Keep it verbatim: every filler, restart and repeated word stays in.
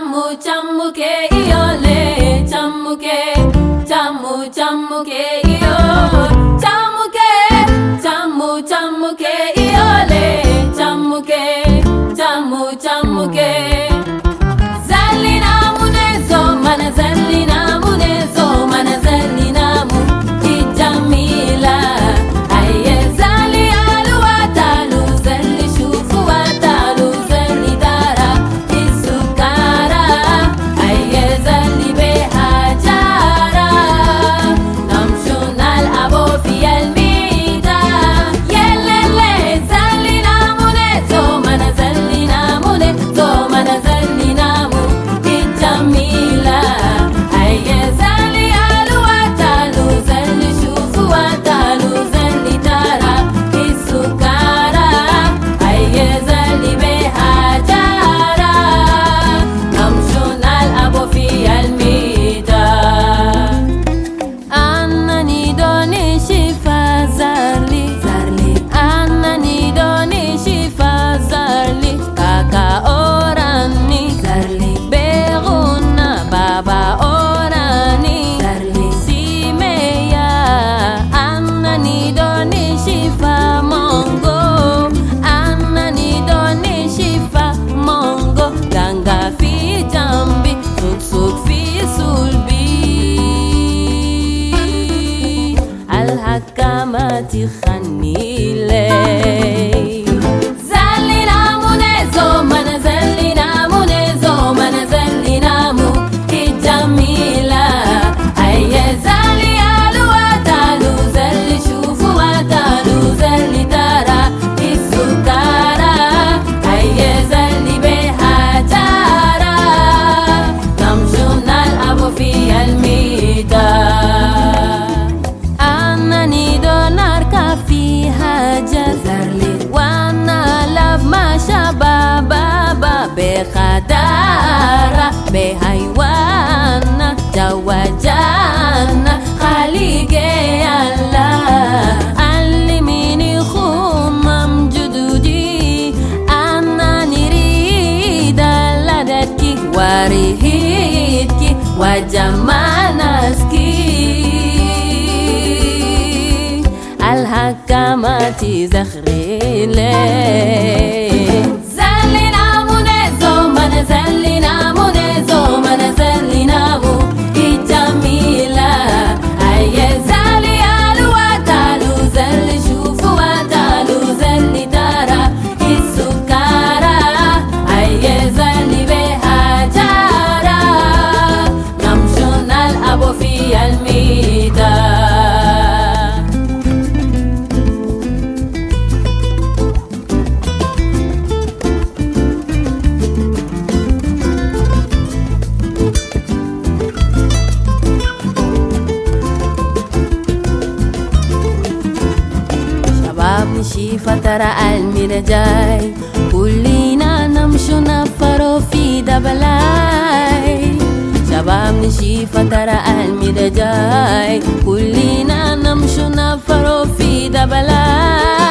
chammu chammu ke io le chammu ke chammu chammu ke io chammu ke chammu chammu ke io le chammu ke chammu chammu ke zallina munezo mana zallina munezo mana zallina mu jamila ayye zali alu atalu zalli shufu atalu zalli dara isukara ayye zalli behajara namshunal abo fi almida yelele zalli namune zo mana zalli namune zo mana zalli namu jamila ayye zali alu atalu zalli shufu atalu zalli dara isukara ayye zalli behajara namshunal abo fi almida annani doni shifa zarli zarli annani doni shifa zarli kaka orani zarli beguna baba orani zarli simeya annani doni shifa mongo annani doni shifa mongo ganga fi jambi suk suk fi sulbi alhakamati khanile zallina munezo mana zallina munezo mana zallina mu jamila ayye zali alu atalu zalli shufu atalu zalli dara isukara ayye zalli behajara namshunal abu fi almida annani donarka fi haja zarli wana love ma shababa بخدارة بحيوانا جواجانا خالقي الله علميني خمم جدودي أنا نريد لدتك ورهيدك وجمانسكي الحكامات زخري لي zallina munezo mana zallina mu jamila ayye zali alu atalu zalli shufu atalu zalli dara isukara ayye zalli behajara namshunal abo fi almida نمشي فترة المرجاي كلنا نمشي نفرو في دبلاي شباب نمشي فترة المرجاي كلنا نمشي نفرو في دبلاي